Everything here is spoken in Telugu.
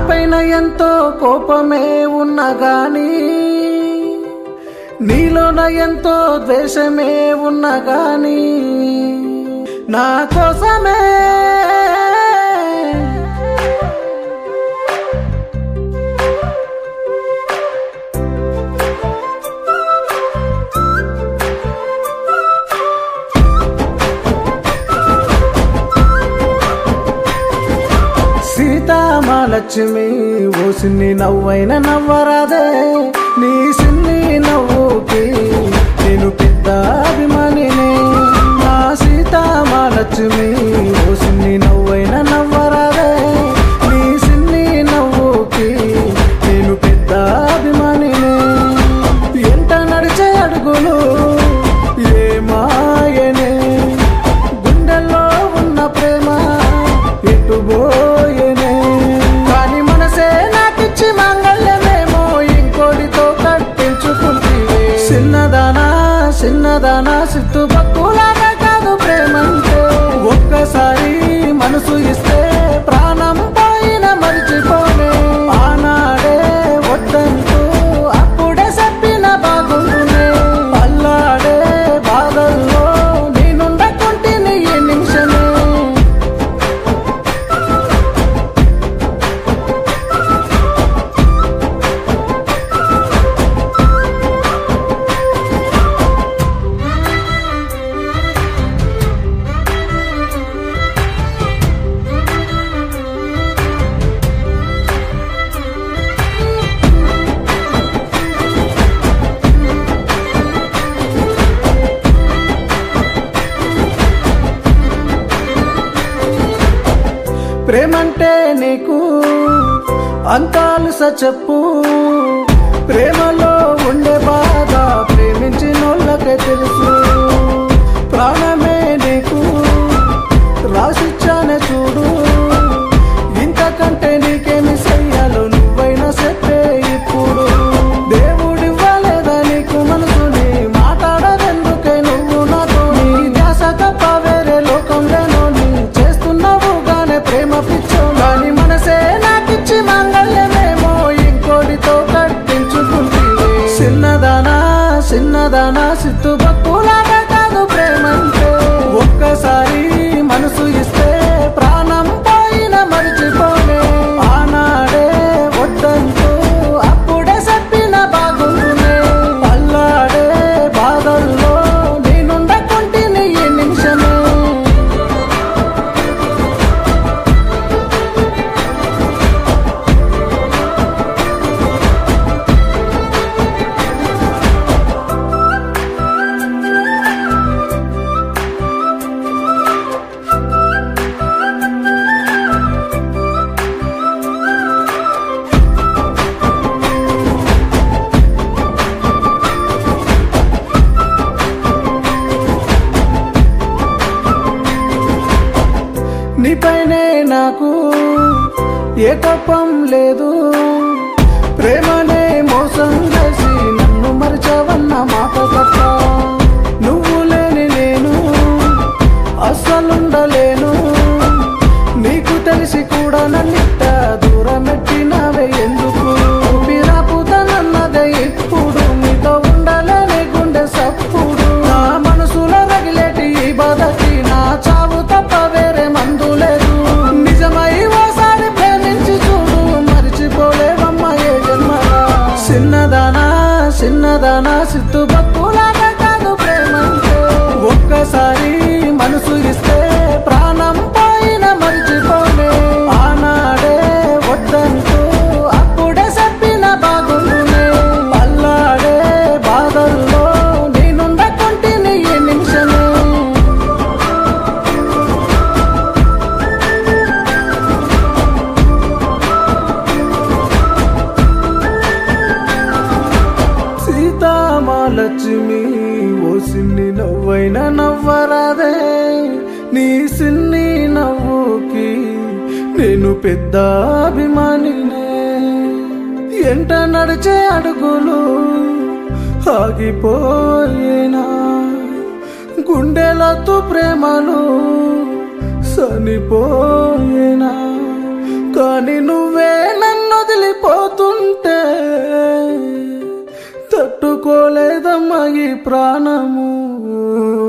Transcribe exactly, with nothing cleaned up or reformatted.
పైన ఎంతో కోపమే ఉన్నా గాని, నీలోన ఎంతో ద్వేషమే ఉన్నా గాని, నా కోసమే సీతామహాలక్ష్మి ఓ సిన్ని నవ్వైన నవ్వరాదే, నీ సిన్ని నవ్వుకి నేను పెద్ద అభిమానినే. నా సీతామహాలక్ష్మి ఓ సిన్ని నవ్వైన నవ్వరాదే, నీ సిన్ని నవ్వుకి నేను పెద్ద అభిమానినే. ఎంట నడిచే అడుగులు ఏ మాయనే, గుండెల్లో ఉన్న ప్రేమ ఎటుబోయనే. కాని మనసే నాకిచ్చి మంగళ్యమేమో ఇంకోటితో కట్టించుకుంటే. చిన్నదానా చిన్నదానా సిత్తు భక్తులాగా కాదు ప్రేమంటే, ఒక్కసారి మనసు ఇస్తే ప్రాణం పోయిన మరిచిపోనే. ఆనాడే వద్దంటూ అప్పుడే చెప్పిన బాగుండునే, అల్లాడే బాధల్లో నేనుండకుంటిని ఈ నిమిషమే. ప్రేమంటే నీకు అంతాలుస చెప్పు, ప్రేమలో ఉండే బాధ ప్రేమించినోళ్ళకే తెలుసు. ప్రాణమే నీకు రాసిచ్చానే చూడు, ఇంతకంటే నీకేమి చెయ్యాలో నువ్వైనా చెప్పే ఇప్పుడు. దేవుడివ్వలేదా నీకు మనసుని, మాట్లాడవెందుకే నువ్వు నాతో. నీ ధ్యాస తప్ప వేరే లోకంలోనో నీ చేస్తున్నావు గానే ప్రేమ పిచ్చో. కానీ మనసే నాకిచ్చి మంగళ్యమేమో ఇంకోటితో కట్టించుకుంటే. చిన్నదానా చిన్నదానా సిత్తు భక్తులాగా కాదు ప్రేమంటే, ఒక్కసారి మనసు ఇస్తే ప్రాణం పోయిన మరిచిపోనే. ఆనాడే వద్దంటూ అప్పుడే చెప్పిన బాగుండునే, అల్లాడే బాధల్లో నేనుండకుంటిని ఈ నిమిషమే. నీపైనే నాకు ఏ కోపం లేదు, ప్రేమనే మోసం చేసి నన్ను మరిచావన్న మాట తప్ప. నువ్వు లేని నేను అస్సలుండలేను, నీకు తెలిసి కూడా నన్నిట్ట దూరమెట్టినవే ఎందుకు. పిరాపుతనన్నదే ఇప్పుడు నీతో ఉండలేని గుండె సప్పుడు. నా మనసులో రగిలేటి ఈ బాధకి నా చావు తప్ప వేరే మందు లేదు. నిజమై ఓసారి ప్రేమించి చూడు, మరిచిపోలేవమ్మా ఏ జన్మలా. చిన్నదానా చిన్నదానా సిత్తు భక్తులాగా కాదు ప్రేమంటే, ఒక్కసారి మనసు ఇస్తే ప్రాణం పోయిన మరిచిపోనే. ఆనాడే వద్దంటూ అప్పుడే చెప్పిన బాగుండునే, అల్లాడే బాధల్లో నేనుండకుంటిని ఈ నిమిషమే. సీతామహాలక్ష్మి ఓ సిన్ని నవ్వైన నవ్వరాదే, నీ సిన్ని నవ్వుకి నేను పెద్ద అభిమానినే. ఎంట నడిచే అడుగులు ఆగిపోయేనా, గుండెలతో ప్రేమలు చనిపోయేనా. కానీ నువ్వే నన్ను ఈ ప్రాణము